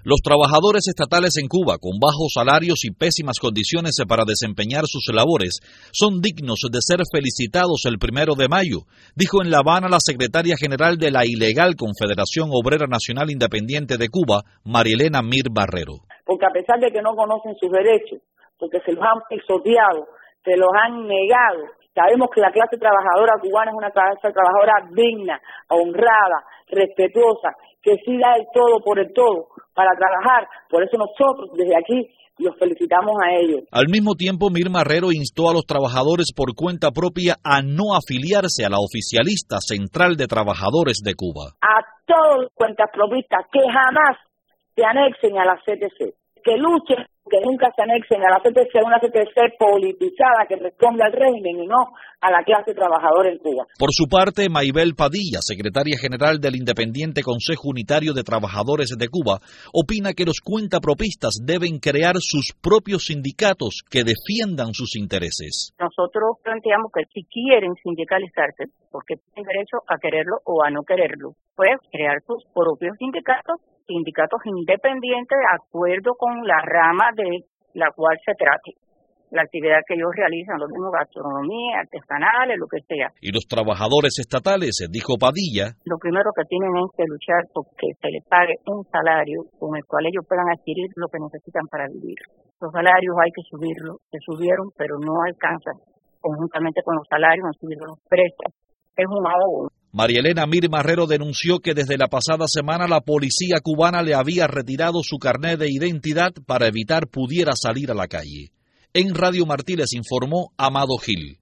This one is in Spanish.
Los trabajadores estatales en Cuba, con bajos salarios y pésimas condiciones para desempeñar sus labores, son dignos de ser felicitados el 1 de mayo, dijo en La Habana la secretaria general de la ilegal Confederación Obrera Nacional Independiente de Cuba, Marielena Mir Barrero. Porque a pesar de que no conocen sus derechos, porque se los han pisoteado, se los han negado, sabemos que la clase trabajadora cubana es una clase trabajadora digna, honrada, respetuosa, que sí da el todo por el todo para trabajar. Por eso nosotros desde aquí los felicitamos a ellos. Al mismo tiempo, Mir Barrero instó a los trabajadores por cuenta propia a no afiliarse a la oficialista Central de Trabajadores de Cuba. A todos los cuentapropistas que jamás se anexen a la CTC, que luchen, que nunca se anexen a la CTC, una CTC politizada que responde al régimen y no a la clase trabajadora en Cuba. Por su parte, Maybel Padilla, secretaria general del Independiente Consejo Unitario de Trabajadores de Cuba, opina que los cuentapropistas deben crear sus propios sindicatos que defiendan sus intereses. Nosotros planteamos que si quieren sindicalizarse, porque tienen derecho a quererlo o a no quererlo, pues crear sus propios sindicatos independientes de acuerdo con la rama de la cual se trate. La actividad que ellos realizan, lo mismo gastronomía, artesanales, lo que sea. Y los trabajadores estatales, dijo Padilla, lo primero que tienen es que luchar porque se les pague un salario con el cual ellos puedan adquirir lo que necesitan para vivir. Los salarios hay que subirlos, se subieron, pero no alcanzan. Conjuntamente con los salarios han subido los precios. Es un ahogo. Marielena Mir Barrero denunció que desde la pasada semana la policía cubana le había retirado su carnet de identidad para evitar pudiera salir a la calle. En Radio Martí les informó Amado Gil.